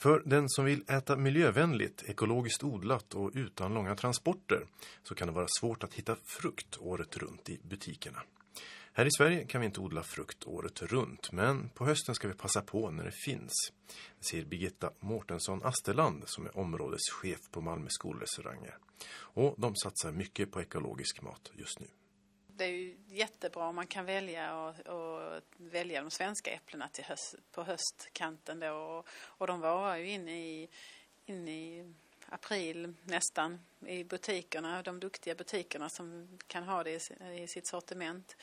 För den som vill äta miljövänligt, ekologiskt odlat och utan långa transporter så kan det vara svårt att hitta frukt året runt i butikerna. Här i Sverige kan vi inte odla frukt året runt, men på hösten ska vi passa på när det finns. Det säger Birgitta Mårtensson Asterland som är områdeschef på Malmö skolrestauranger. Och de satsar mycket på ekologisk mat just nu. Det är ju jättebra om man kan välja och välja de svenska äpplena på höstkanten då. Och de var ju in i april nästan i butikerna, de duktiga butikerna som kan ha det i sitt sortiment.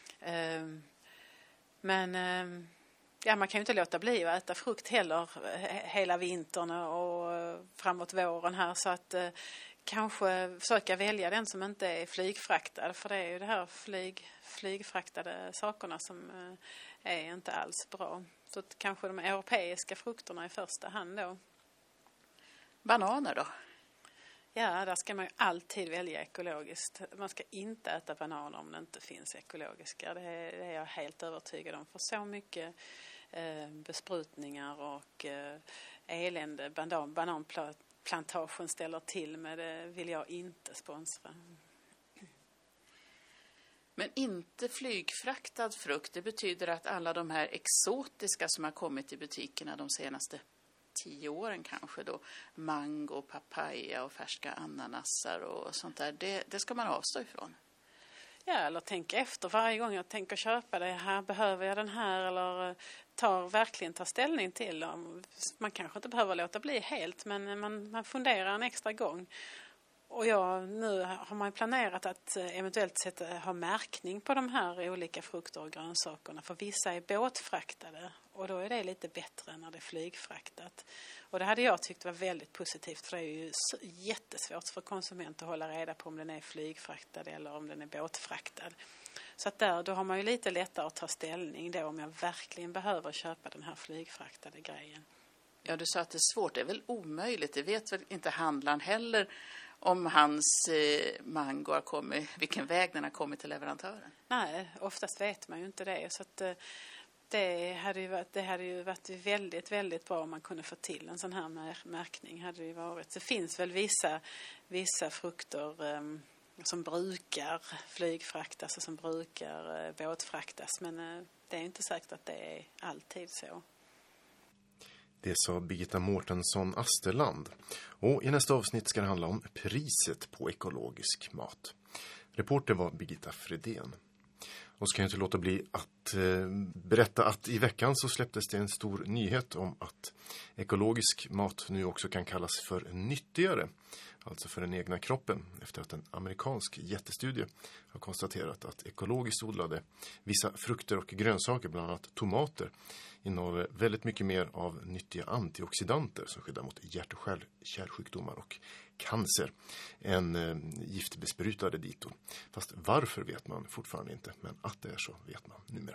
Men man kan ju inte låta bli att äta frukt heller hela vintern och framåt våren här, så att kanske försöka välja den som inte är flygfraktad, för det är ju det här flygfraktade sakerna som är inte alls bra. Så att kanske de europeiska frukterna i första hand då. Bananer då? Ja, där ska man ju alltid välja ekologiskt. Man ska inte äta bananer om det inte finns ekologiska. Det är jag helt övertygad om. För så mycket besprutningar och elände bananplantagen ställer till med, det vill jag inte sponsra. Men inte flygfraktad frukt, det betyder att alla de här exotiska som har kommit i butikerna de senaste 10 åren kanske då, mango, papaya och färska ananasar och sånt där, det ska man avstå ifrån. Ja, eller tänka efter varje gång jag tänker köpa det här, behöver jag den här, eller verkligen ta ställning till dem. Man kanske inte behöver låta bli helt, men man funderar en extra gång. Och nu har man planerat att eventuellt ha märkning på de här olika frukter och grönsakerna. För vissa är båtfraktade och då är det lite bättre när det är flygfraktat. Och det hade jag tyckt var väldigt positivt, för det är ju jättesvårt för konsumenter att hålla reda på om den är flygfraktad eller om den är båtfraktad. Så att då har man ju lite lättare att ta ställning då om jag verkligen behöver köpa den här flygfraktade grejen. Ja, du sa att det är svårt. Det är väl omöjligt. Det vet väl inte handlaren heller om hans mango har kommit, vilken väg den har kommit till leverantören. Nej, oftast vet man ju inte det. Så att det hade ju varit väldigt, väldigt bra om man kunde få till en sån här märkning. Hade det varit. Det finns väl vissa frukter som brukar flygfraktas och som brukar båtfraktas. Men det är inte säkert att det är alltid så. Det sa Birgitta Mårtensson Asterland. Och i nästa avsnitt ska det handla om priset på ekologisk mat. Reporter var Birgitta Fredén. Och ska jag inte låta bli att berätta att i veckan så släpptes det en stor nyhet om att ekologisk mat nu också kan kallas för nyttigare. Alltså för den egna kroppen, efter att en amerikansk jättestudie har konstaterat att ekologiskt odlade vissa frukter och grönsaker, bland annat tomater, innehåller väldigt mycket mer av nyttiga antioxidanter som skyddar mot hjärt- och kärlsjukdomar och cancer än giftbesprutade ditor. Fast varför vet man fortfarande inte, men att det är så vet man numera.